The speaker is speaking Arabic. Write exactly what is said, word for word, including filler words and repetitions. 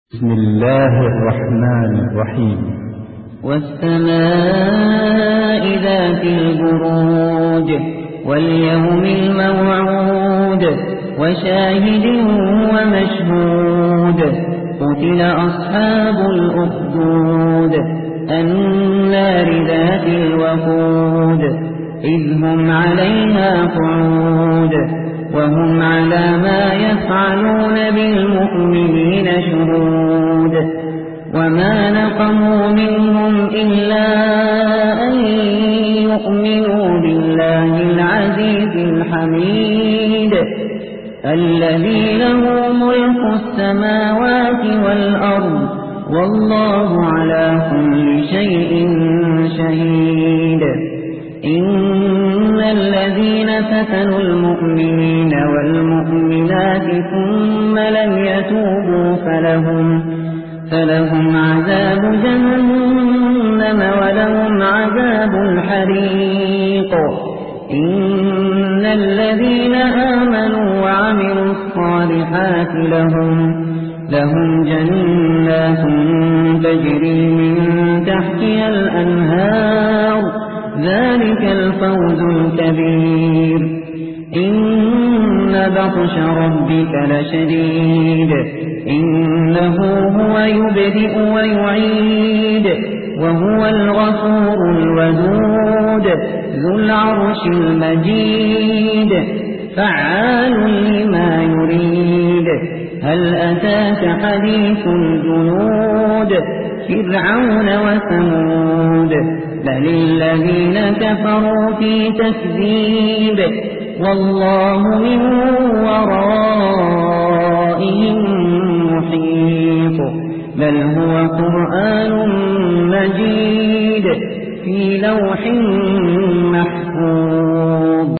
بسم الله الرحمن الرحيم. والسماء ذات البروج واليوم الموعود وشاهد ومشهود قتل أصحاب الأخدود النار ذات الوقود إذ هم عليها قعود وهم على ما يفعلون بالمؤمنين شهود وما نقموا منهم إلا أن يؤمنوا بالله العزيز الحميد الذي له ملك السماوات والأرض والله على كل شيء شهيد. إن الذين فتنوا المؤمنين والمؤمنات ثم لم يتوبوا فلهم, فلهم عذاب جهنم ولهم عذاب الحريق. إن الذين آمنوا وعملوا الصالحات لهم, لهم جنات تجري من تحتها الأنهار ذلك الفوز الكبير. إن بطش ربك لشديد إنه هو يبدئ ويعيد وهو الغفور الودود ذو العرش المجيد فعال لما يريد. هل أتاك حديث الجنود فرعون وثمود بل الذين كفروا في تكذيب والله من ورائهم محيط. بل هو قرآن مجيد في لوح محفوظ.